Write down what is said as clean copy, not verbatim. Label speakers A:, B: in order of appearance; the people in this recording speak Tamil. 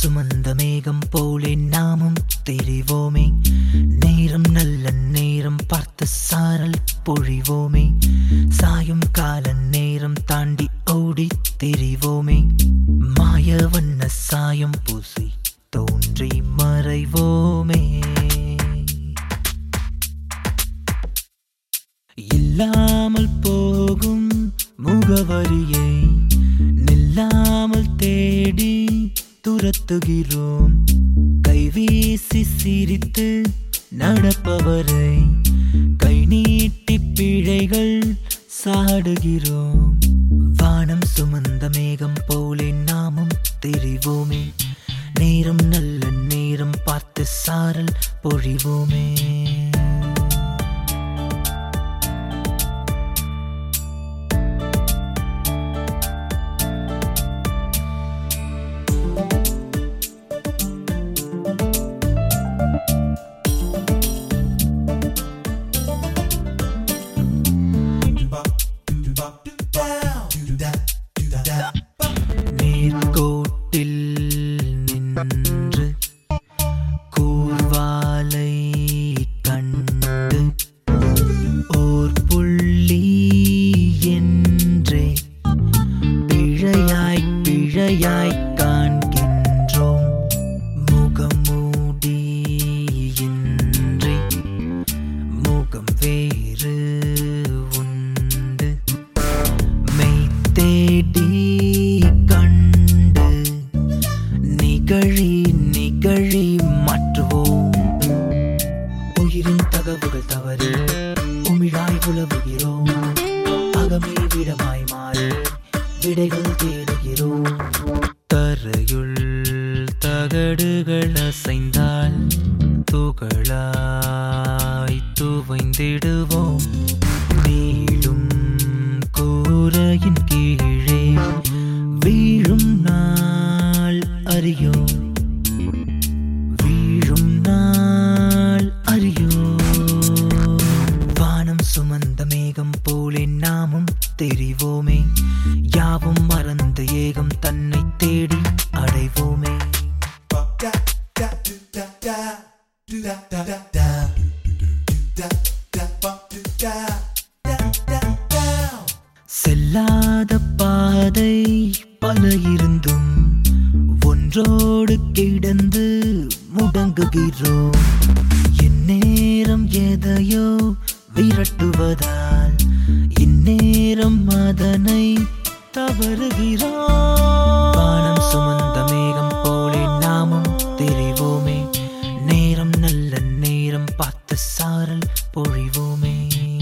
A: சுமந்த மேகம் போலே நாமும் தெரிவோமே. நேரம் நல்ல நேரம் பார்த்து சாரல் பொழிவோமே. சாயும் கால நேரம் தாண்டி ஓடி தெரிவோமே. மாய வண்ண சாயம் பூசி தோன்றி மறைவோமே. இல்லாமல் போகும் முகவரியை நில்லாமல் தேடி துரத்துகிறோம். கைவீசி சிரித்து நடப்பவரை கை நீட்டி பிழைகள் சாடுகிறோம். வானம் சுமந்த மேகம் போலே நாமும் தெரிவோமே. நேரம் நல்ல நேரம் பார்த்து சாரல் பொழிவோமே. நேர்கோட்டில் நின்று கூர்வாலை கண்டு ஓர் புள்ளி என்றே பிழையாய் பிழையாய் காண்கின்றோம். முகமூடி இன்றி முகம் வேறு உண்டு. மெய் தேடி நிகழி மாற்றுவோம். உயிரின் தகவுகள் தவறி உமிழாய் உலவுகிறோம். அகமே விடமாய் மாறி விடைகள் தேடுகிறோம். தரையுள் தகடுகள் அசைந்தால் துகளாய் துவைந்திடுவோம். நீளும் கூரையின் கீழே வீழும் நாள் அறியோம். வீழும் நாள் அறியோம். வானம் சுமந்த மேகம் போலே நாமும் தெரிவோமே. யாவும் மறந்த ஏகம் தன்னை தேடி அடைவோமே. செல்லாத பாதை பல இருந்தும் ஒன்றோடு கிடந்து முடங்குகிறோம். இந்நேரம் எதையோ விரட்டுவதால் இந்நேரம் அதனை தவறுகிறோம். வானம் சுமந்த மேகம் போலே நாமும் தெரிவோமே. நேரம் நல்ல நேரம் பார்த்து சாரல் பொழிவோமே.